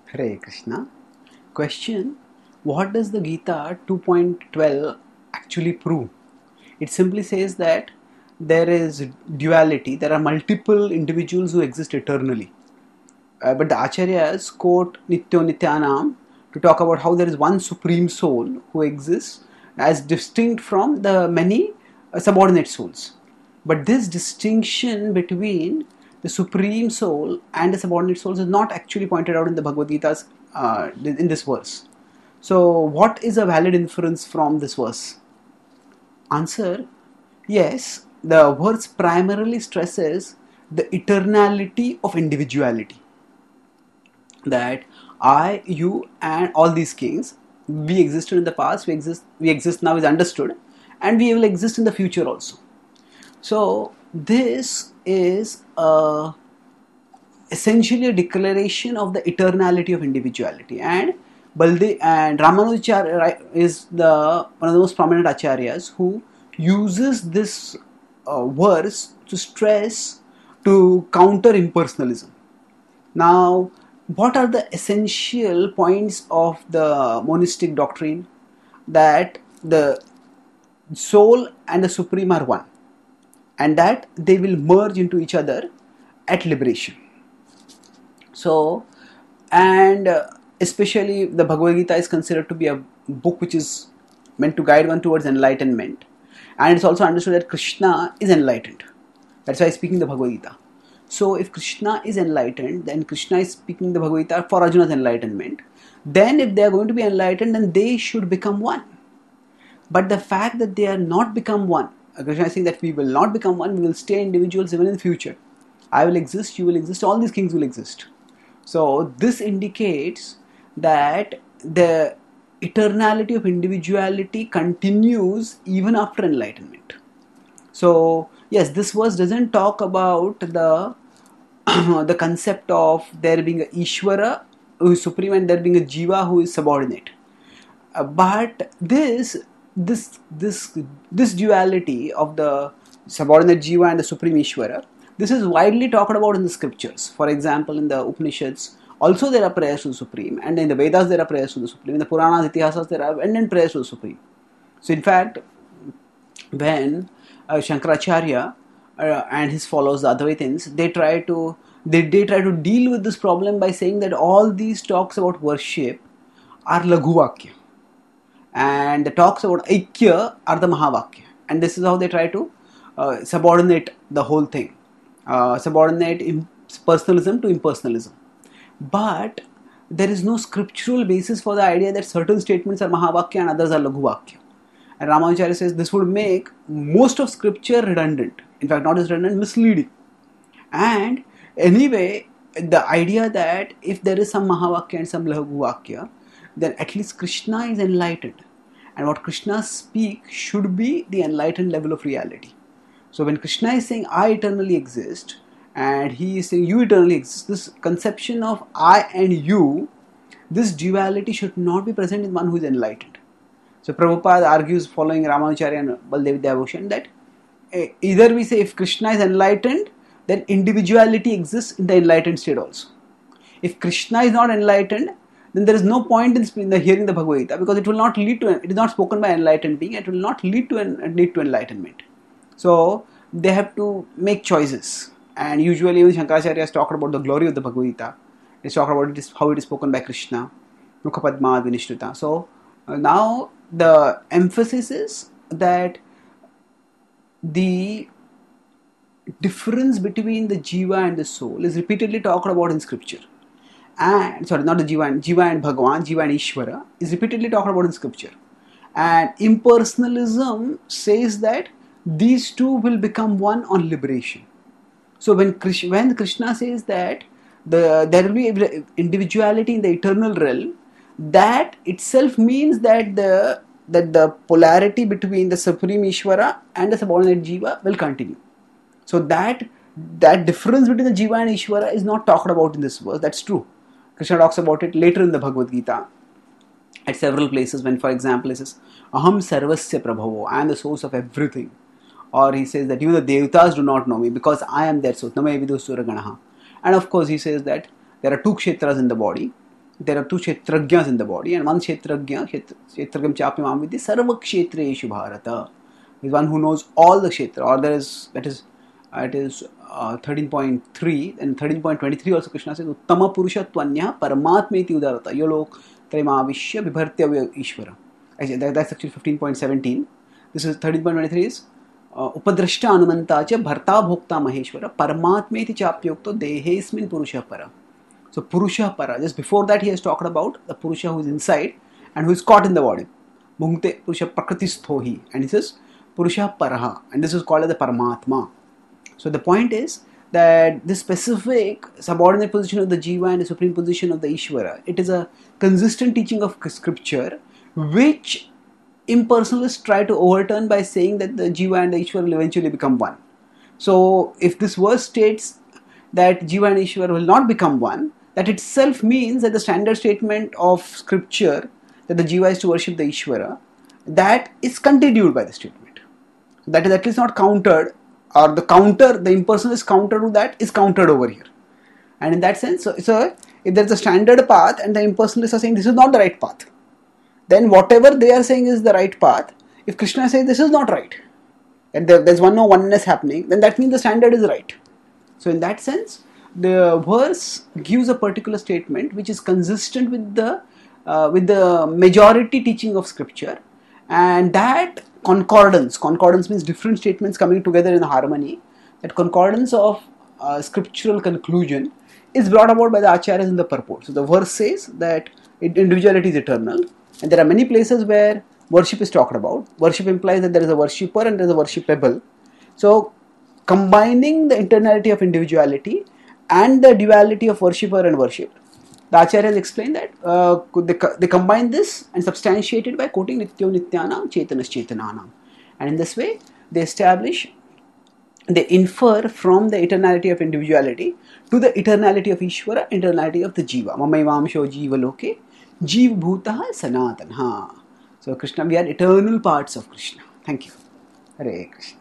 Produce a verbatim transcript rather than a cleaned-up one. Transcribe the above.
Hare Krishna. Question: what does the Gita two point twelve actually prove? It simply says that there is duality, there are multiple individuals who exist eternally. Uh, but the Acharyas quote Nityo Nityanam to talk about how there is one supreme soul who exists as distinct from the many uh, subordinate souls. But this distinction between the supreme soul and the subordinate souls is not actually pointed out in the Bhagavad Gita's uh, in this verse. So, what is a valid inference from this verse? Answer: yes, the verse primarily stresses the eternality of individuality. That I, you, and all these kings, we existed in the past, we exist, we exist now is understood, and we will exist in the future also. So this is a, essentially a declaration of the eternality of individuality, and Balde and Ramanujacharya is the one of the most prominent acharyas who uses this uh, verse to stress to counter impersonalism. Now, what are the essential points of the monistic doctrine? That the soul and the supreme are one, and that they will merge into each other at liberation. So, and uh, especially the Bhagavad Gita is considered to be a book which is meant to guide one towards enlightenment, and it's also understood that Krishna is enlightened. That's why he's speaking the Bhagavad Gita. So, if Krishna is enlightened, then Krishna is speaking the Bhagavad Gita for Arjuna's enlightenment. Then, if they are going to be enlightened, then they should become one. But the fact that they are not become one, Krishna is saying that we will not become one, we will stay individuals even in the future. I will exist, you will exist, all these kings will exist. So, this indicates that the eternality of individuality continues even after enlightenment. So, yes, this verse doesn't talk about the the concept of there being a Ishvara who is supreme and there being a Jiva who is subordinate. Uh, but this this this this duality of the subordinate Jiva and the supreme Ishvara, this is widely talked about in the scriptures. For example, in the Upanishads, also there are prayers to the Supreme, and in the Vedas there are prayers to the Supreme. In the Puranas, Itihasas, there are abundant prayers to the Supreme. So, in fact, when uh, Shankaracharya uh, and his followers, the Advaitins, they try to they, they try to deal with this problem by saying that all these talks about worship are Laghu-vakya, and the talks about Aikya are the Mahavakya, and this is how they try to uh, subordinate the whole thing, uh, subordinate personalism to impersonalism. But there is no scriptural basis for the idea that certain statements are Mahavakya and others are Laghu-vakya. And Ramanujacharya says this would make most of scripture redundant. In fact, not just redundant, misleading. And anyway, the idea that if there is some Mahavakya and some Laghu-vakya, then at least Krishna is enlightened. And what Krishna speaks should be the enlightened level of reality. So when Krishna is saying, I eternally exist, and he is saying, you eternally exist, this conception of I and you, this duality should not be present in one who is enlightened. So Prabhupada argues, following Ramanujacharya and Baldev Vidyabhushan, that either we say if Krishna is enlightened, then individuality exists in the enlightened state also. If Krishna is not enlightened, then there is no point in the hearing the Bhagavad Gita, because it will not lead to, it is not spoken by enlightened being, it will not lead to lead to enlightenment. So they have to make choices. And usually when Shankaracharya has talked about the glory of the Bhagavad Gita, he's talked about it is, how it is spoken by Krishna, Mukha Padma Vinishruta. So uh, now the emphasis is that the difference between the Jiva and the soul is repeatedly talked about in scripture. And sorry, not the Jiva and Jiva and Bhagavan, Jiva and Ishvara is repeatedly talked about in scripture. And impersonalism says that these two will become one on liberation. So when Krishna, when Krishna says that the there will be individuality in the eternal realm, that itself means that the that the polarity between the supreme Ishvara and the subordinate Jiva will continue. So that that difference between the Jiva and Ishvara is not talked about in this verse. That's true. Krishna talks about it later in the Bhagavad Gita at several places, when, for example, he says, Aham sarvasya prabhavo, I am the source of everything. Or he says that even the Devatas do not know me because I am their source. Namae vidu suraganaha. And of course he says that there are two kshetras in the body. there are two Kshetrajnas in the body, and one Kshetrajna, Kshetrajnam Chapi Mam Vidhi, Sarva Kshetreshu Bharata, is one who knows all the Kshetra, or there is, that is, uh, it is uh, thirteen point three, and thirteen point twenty-three also Krishna says, Uttama Purusha Tvanya Paramatmeti Udarata, Yolok Tremavishya Vibhartya Ishvara. Actually, that, that's actually fifteen point seventeen. This is thirteen point twenty-three is uh, Upadrashta Anumanta Cha Bharta Bhokta Maheshwara Paramatmeti Chapyokto Dehesmin Purusha Para. So Purusha Para, just before that he has talked about the Purusha who is inside and who is caught in the body. Bhungte Purusha Prakristhohi, and he says Purusha Paraha, and this is called as the Paramatma. So the point is that this specific subordinate position of the Jiva and the supreme position of the Ishvara, it is a consistent teaching of scripture which impersonalists try to overturn by saying that the Jiva and the Ishvara will eventually become one. So if this verse states that Jiva and Ishvara will not become one, that itself means that the standard statement of scripture that the Jiva is to worship the Ishvara, that is continued by the statement. That is at least not countered, or the counter, the impersonalist counter to that is countered over here. And in that sense, so, so if there is a standard path and the impersonalists are saying this is not the right path, then whatever they are saying is the right path. If Krishna says this is not right, and there is one no oneness happening, then that means the standard is right. So in that sense, the verse gives a particular statement which is consistent with the uh, with the majority teaching of scripture, and that concordance, concordance means different statements coming together in harmony, that concordance of uh, scriptural conclusion is brought about by the acharyas in the purport. So the verse says that individuality is eternal, and there are many places where worship is talked about. Worship implies that there is a worshipper and there is a worshipable. So combining the internality of individuality and the duality of worshipper and worship, the acharyas explain that uh, they, they combine this and substantiate it by quoting Nityo Nityanam Chetanas Chetananam, and in this way they establish, they infer from the eternality of individuality to the eternality of Ishvara, eternality of the Jiva. Mamaivamsho Jiva Loke Jiv Bhutaha Sanatan. So Krishna, we are eternal parts of Krishna. Thank you. Hare Krishna.